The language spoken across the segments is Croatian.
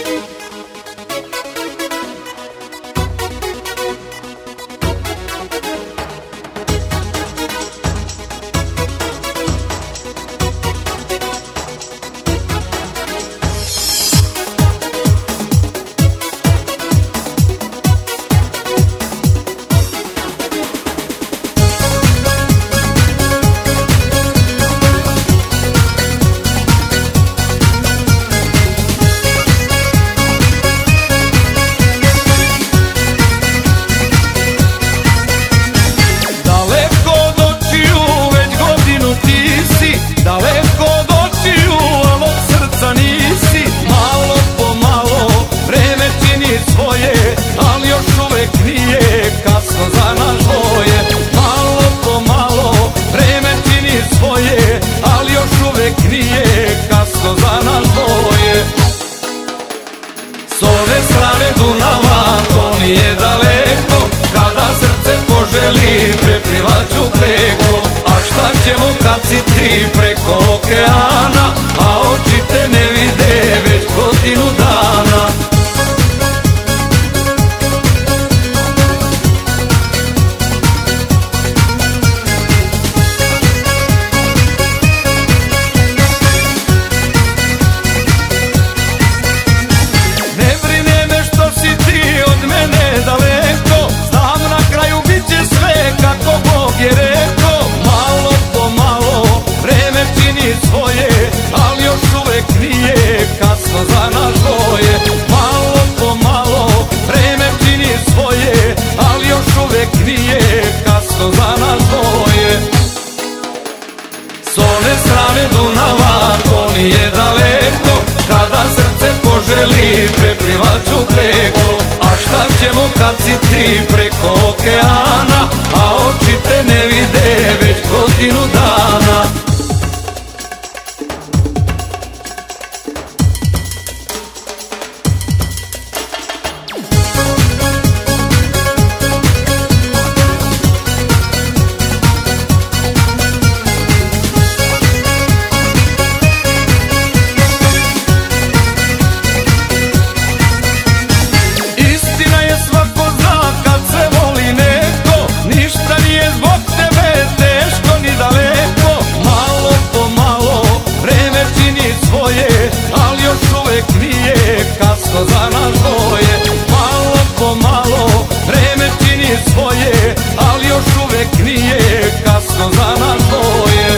S ove strane Dunava to nije daleko, kada srce poželi preplivaću preko. A šta ćemo kad si ti preko okeana, a oči te ne vide već godinu dana. Je rekao, malo po malo vreme čini svoje, ali još uvek nije kasno za nas dvoje. Malo po malo vreme čini svoje, ali još uvek nije kasno za nas dvoje. S one strane Dunava to nije daleko, kada srce poželi preplivaću preko. A šta ćemo kad si ti preko okeana, a oči te ne vide već godinu dana. Ali još uvek nije kasno za nas dvoje. Malo po malo vreme čini svoje, ali još uvek nije kasno za nas dvoje.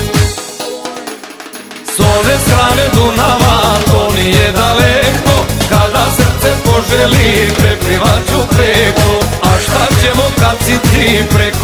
S ove strane Dunava to nije daleko, kada srce poželi preplivaću preko. A šta ćemo kad si ti preko